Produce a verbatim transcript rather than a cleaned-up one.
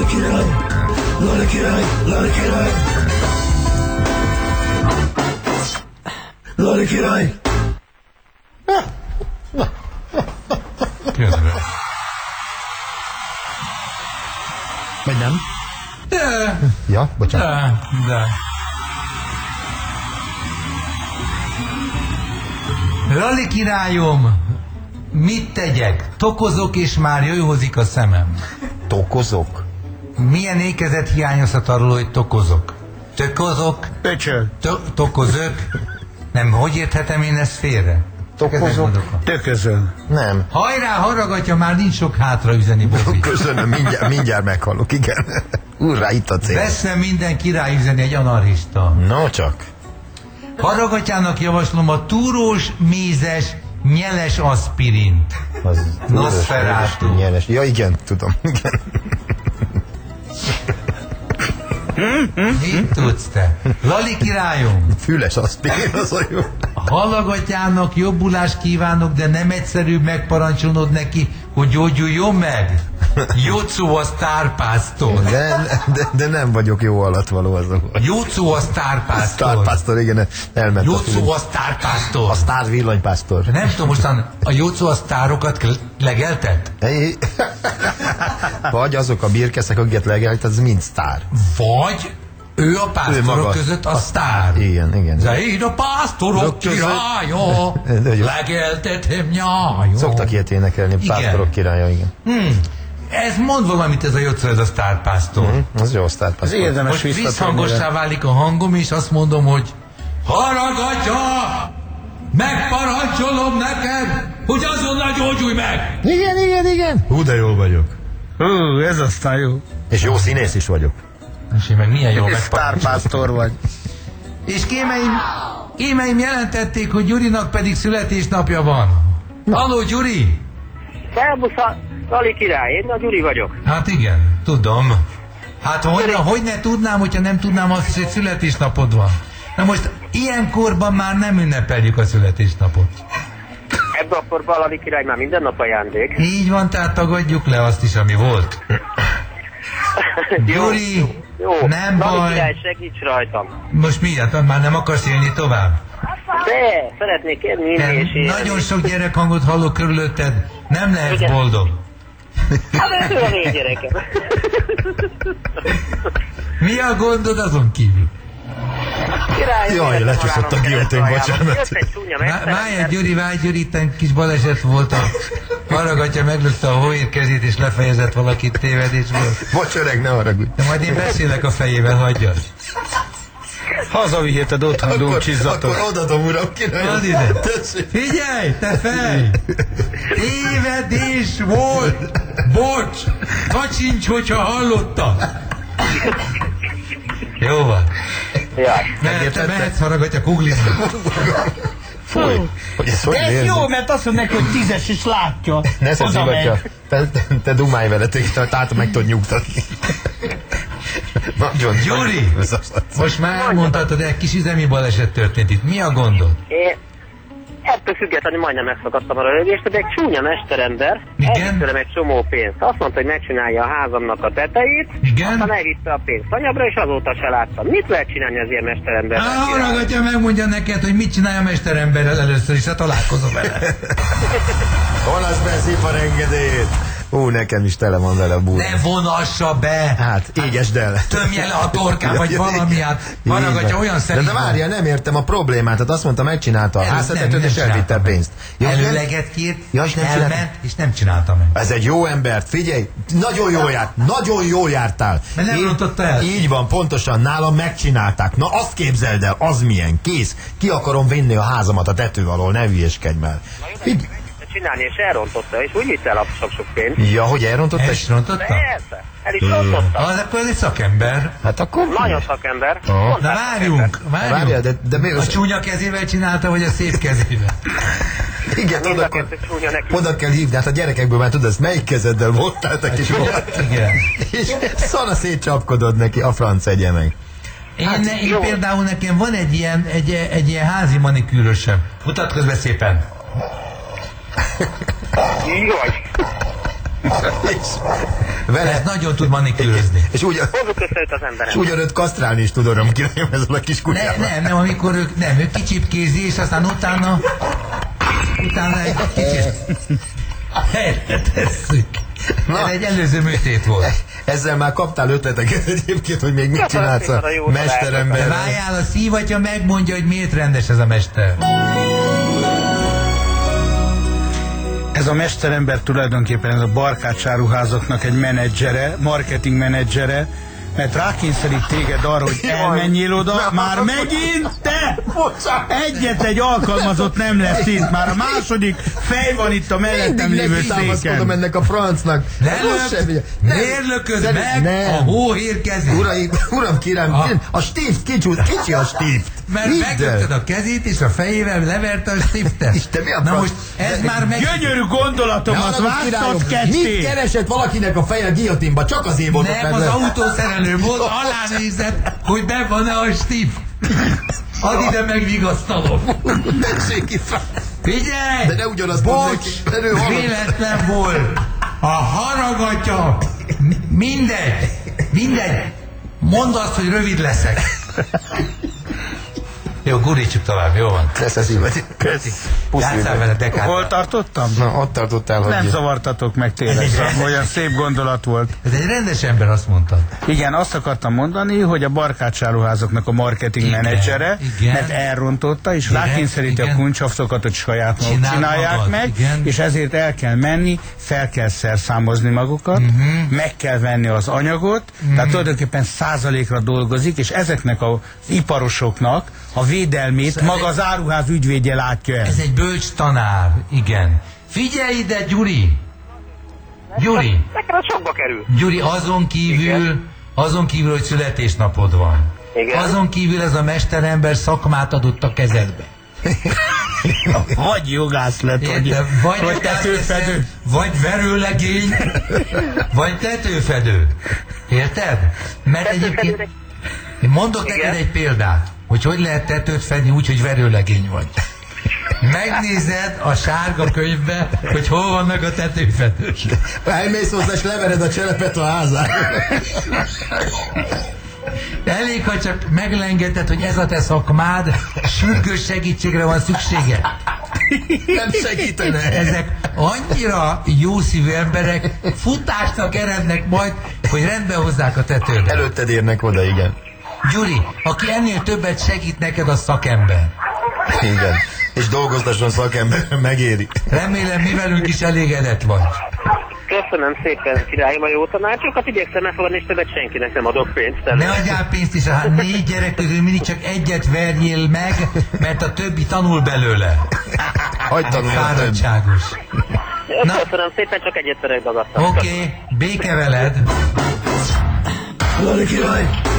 király, Lali király, Lali király, Lali király. Közben. Vagy nem? De, Ja, bocsánat. de, de. Lali királyom, mit tegyek? Tokozok és már jöjhozik a szemem. Tokozok? Milyen ékezet hiányozhat arról, hogy tokozok? Tökozok? Pöcsöl. To- tokozök? Nem, hogy érthetem én ezt félre? Tokozok? Töközöl. Nem. Hajrá, haragatja, már nincs sok hátra üzeni, Bobi. Köszönöm, mindjárt, mindjárt meghallok, igen. Urrá, itt a cél. Veszem minden király üzeni egy anarchista. No csak. Haragatyának javaslom a túrós, mézes, nyeles aspirint. Az Nosferatu. Nyeles. Ja igen, tudom. Igen. Mit tudsz te? Lali királyom, Füles aspirin, az a jó. hallgatyának jobbulást kívánok, de nem egyszerűbb megparancsolnod neki, hogy gyógyuljon meg? Jocó a sztárpásztor. De, de, de nem vagyok jó alatvaló azok. Jocó a sztárpásztor. Sztárpásztor, igen, elment a Jocó film. a sztárpásztor. A sztár villanypásztor. Nem tudom, mostan a Jocó a sztárokat legeltet? Hey. Vagy azok a birkeszek, akiket legelt, az mind sztár. Vagy ő a pásztorok maga. között a sztár. Igen, igen. Zaid a pásztorok között- királya, De jó. legeltetem nyája. Szoktak ilyet énekelni, Igen. pásztorok királya, igen. Hmm. Ez mond valamit, ez a Jocó, ez a sztárpásztor. Hmm, az jó Az sztárpásztor. érdemes Most visszatérni. visszhangossá válik a hangom, és azt mondom, hogy haragatja! Megparancsolom neked, hogy azonnal gyógyulj meg! Igen, igen, igen. Hú, de jól vagyok. Hú, ez aztán jó. És jó színész is vagyok. És én meg milyen jól És megparancsolom. sztárpásztor vagy. És kémeim, kémeim jelentették, hogy Gyurinak pedig születésnapja van. Halló, Gyuri! Szerbusz, a Lali király, én a Gyuri vagyok. Hát igen, tudom. Hát hogy, hogy ne tudnám, hogyha nem tudnám azt, hogy születésnapod van. Na most ilyenkorban már nem ünnepeljük a születésnapot. Ebben a korban a Lali király már minden nap ajándék. Így van, tehát tagadjuk le azt is, ami volt. Gyuri, Jó, nem Lali baj. király, segíts rajtam. Most miért? Már nem akarsz élni tovább? De, szeretnék élni, Nem, és élni. nagyon sok gyerekhangot hallok körülötted. Nem lehetsz Igen. boldog. Hát ez ő a négy gyerekem. Mi a gondod azon kívül? Király, Jaj, életem lecsúszott a halárom guillotine, kereszt aljában. bocsánat. Jött egy csúnya Vá- Várj, megszeretet. Gyuri, várj, Gyuri, itt egy kis baleset volt. A haragatja, meglökte a hóér kezét, és lefejezett valakit tévedésből. Bocs, öreg, ne haragudj. De majd én beszélek a fejével, hagyjad. Hazaviheted otthon Akkor, dúcsizzatot. akkor odadom, uram, királyom. Add ide. Tessék. Figyelj, te fej! Tévedés volt! Bocs! Kacsincs, hogyha hallottad! Jó van. Jaj. Mehet, mehetsz haragatja, kuglizni. Fúj. Hogy ez hogy De ez érzi? jó, mert azt mondják, hogy tízes is látja. Ne Oda szeszigatja. megy. Te, te, te dumálj vele, te, tehát meg tudod nyugtatni. Nagyon. Gyuri! Most már elmondhatod, egy kis üzemi baleset történt itt. Mi a gondod? Én ettől függetlenül majdnem megszakadtam a röhögést, de egy csúnya mesterember Igen? elvitt tőlem egy csomó pénzt. Azt mondta, hogy megcsinálja a házamnak a tetejét, Igen? aztán elvitte a pénzt anyabra, és azóta se láttam. Mit lehet csinálni az ilyen mesterember? Á, haragatja, megmondja neked, hogy mit csinálja a mesteremberrel először is, ha találkozom vele. Olasz be szipar engedélyét. Ó, nekem is tele van vele a búr. Ne vonassa be! Hát, égesd el. Tömje le a torkán, vagy valami, hát haragatja, olyan de, szerint de várjál, nem értem a problémát. Hát azt mondta, megcsinálta a Előtt háztetőt, nem- és nem elvitte a csinálta pénzt. Ja, nem- Előleget kért, Ja, és nem elment, csinálta. és nem csinálta meg. Ez egy jó ember, figyelj, nagyon jól járt, nagyon jól jártál. Mert nem Így- rontotta el. Így van, pontosan, nálam megcsinálták. Na azt képzeld el, az milyen, kész. Ki akarom vinni a házamat a tető alól, ne hülyeskedj már. Így- Csinálni, és elrontotta, és úgy vitt el a sok-sok pénzt. Ja, hogy elrontott? El is rontotta? Persze, el is rontotta. Az akkor ez egy szakember. Hát akkor... Nagyon szakember. Aha. Mondták Na várjunk, Várjál, várjunk. de, de mi A az... csúnya kezével csinálta, vagy a szép kezével? Igen, Mind oda, a kettő csúnya neki. oda kell hívni, hát a gyerekekből már tudod, ezt melyik kezeddel voltál, te kis volt. Igen. És szana szétcsapkodod neki, a franc egye meg. Én, Hát, ne, én jó. például nekem van egy ilyen, egy, egy ilyen házi manikűrösöm. Mutatkozz be szépen. Jaj. És Vele. Ez nagyon tud manikűrözni. És úgy, Hozzuk össze őt az emberem. és ugyanőtt kasztrálni is tud, öröm kirajem ezzel a kis Ne, kutyával. nem, nem, amikor ők, nem, ők kicsipkézi, és aztán utána, utána egy kicsit helyre tesszük. Ez egy előző műtét volt. Ezzel már kaptál ötleteket egyébként, hogy még mit csinálsz a De mesterember. várjál, a szívatja megmondja, hogy miért rendes ez a mester. Ez a mesterember tulajdonképpen ez a barkácsáruházaknak egy menedzsere, marketing menedzsere, mert rákényszerít téged arra, hogy elmenjél oda, már megint te! Egyet egy alkalmazott nem lesz itt, már a második fej van itt a mellettem Mindig lévő neki támaszkodom széken. ennek a francnak. Most sem figyel. Nem. Miért lököd Szerint- meg nem. a hóhér kezét? Uraim, uram, kérem, Ah. kérem, a stift kicsúsz, kicsi a stift. Mert Hidd meglökted el. a kezét, és a fejével leverte a stiftet. Isten, mi a Na franc? most ez már meg... Gyönyörű Ne gondolatomat haragudj, királyom, vágtad mit ketté! keresett valakinek a feje a guillotinba? Csak azért mondott Nem, meg. az autószerelő volt, alánézett, hogy be van-e a stift. Add ide megvigasztalom. Tessék ki fel. Figyelj! De ne ugyanazt mondd Bocs, neki, de ő hallott. véletlen volt. A haragatja. Mindegy. Mindegy. Mondd azt, hogy rövid leszek. Jó, gurítsuk tovább, jó van. Lesz a szívet. Köszi. Játsszál vele, dekát. Hol tartottam? Na, ott tartottál, hogy... Nem zavartatok meg tényleg, olyan szép gondolat volt. Ez egy rendes ember, azt mondtad. Igen, azt akartam mondani, hogy a barkácsáruházaknak a marketing Igen, menedzsere, igen. mert elrontotta, és Igen, rákényszeríti a igen. kuncsaftokat, hogy saját maguk Csináld csinálják magad, meg, igen. és ezért el kell menni, fel kell szerszámozni magukat, Mhm. meg kell venni az anyagot, tehát tulajdonképpen százalékra dolgozik, és ezeknek az iparosoknak a védelmét maga az áruház ügyvédje látja el. Ez egy bölcs tanár, igen. Figyelj ide, Gyuri! Gyuri! Nekem az sokba kerül. Gyuri, azon kívül, azon kívül, hogy születésnapod van. Igen. Azon kívül ez a mesterember szakmát adott a kezedbe. Vagy jogász lett, vagy, Érted? Vagy, vagy jogász tetőfedő. leszel, vagy verőlegény, vagy tetőfedő. Érted? Mert egyébként én mondok Igen. neked egy példát, hogy hogy lehet tetőt fedni úgy, hogy verőlegény vagy. Megnézed a sárga könyvbe, hogy hol vannak a tetőfedők. Elmész hozzá, és levered a cselepet a házán. Elég, ha csak meglengeted, hogy ez a te szakmád, sürgős segítségre van szüksége. Nem segítene. Ezek annyira jó szívű emberek futásnak erednek majd, hogy rendbe hozzák a tetőt. Előtted érnek oda, igen. Gyuri, aki ennél többet segít neked, a szakember. Igen. És dolgoztasson szakember, megéri. Remélem, mi velünk is elégedett vagy. Köszönöm szépen, királyom, a jó tanácsokat. Igyekszem elfogadni, és többet senkinek nem adok pénzt. Ne adjál pénzt is, hát négy gyerek közül mindig csak egyet verjél meg, mert a többi tanul belőle. Hagyd tanulni a több. Fáradtságos. Na. Köszönöm szépen, csak egyet szeretek dagadtam. Oké, okay, béke veled. Lali király,